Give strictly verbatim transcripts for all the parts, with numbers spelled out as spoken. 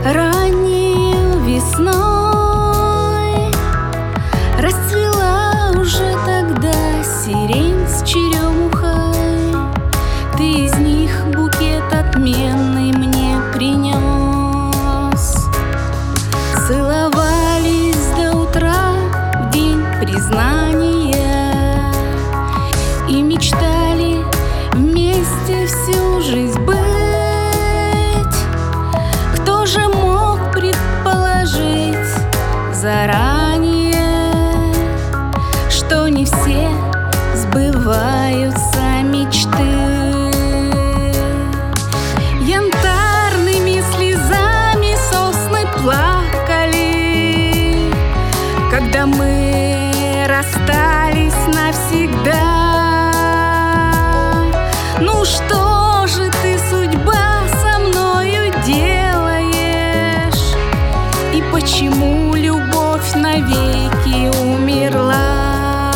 Ранней весной расцвела уже тогда сирень с черемухой. Ты из них букет отменный мне принес. Целовались до утра в день признания и мечтали вместе всю жизнь быть. Кто же мог предположить заранее, что не все сбываются мечты? Янтарными слезами сосны плакали, когда мы расстались навсегда. Ну что же ты, судьба, со мною делаешь? И почему любовь навеки умерла?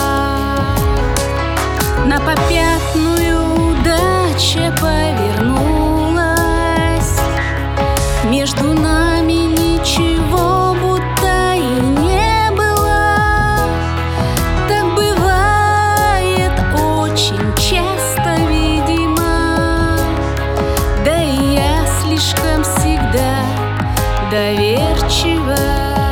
На попятную удача повернулась, между нами ничего будто и не было. Так бывает очень часто, видимо, да и я слишком всегда доверчива.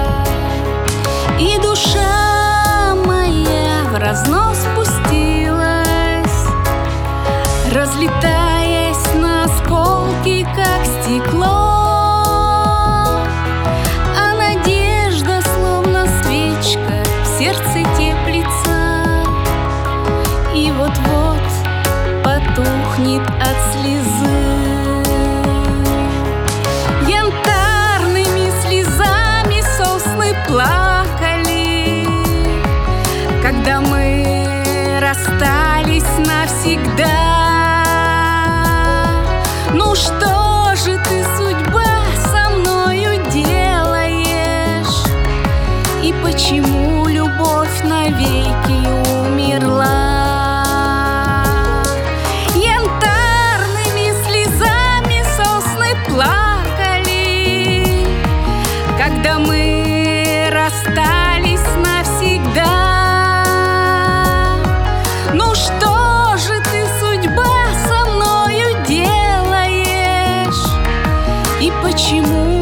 И душа моя в разнос пустилась, разлетаясь на осколки, как стекло. А надежда, словно свечка, в сердце теплится и вот-вот потухнет от слезы. Янтарными слезами сосны плакали, когда мы расстались навсегда. Ну что же ты, судьба, со мною делаешь? И почему любовь навеки умерла? Янтарными слезами сосны плакали, когда мы расстались навсегда. Ну что же ты, судьба, со мною делаешь? И почему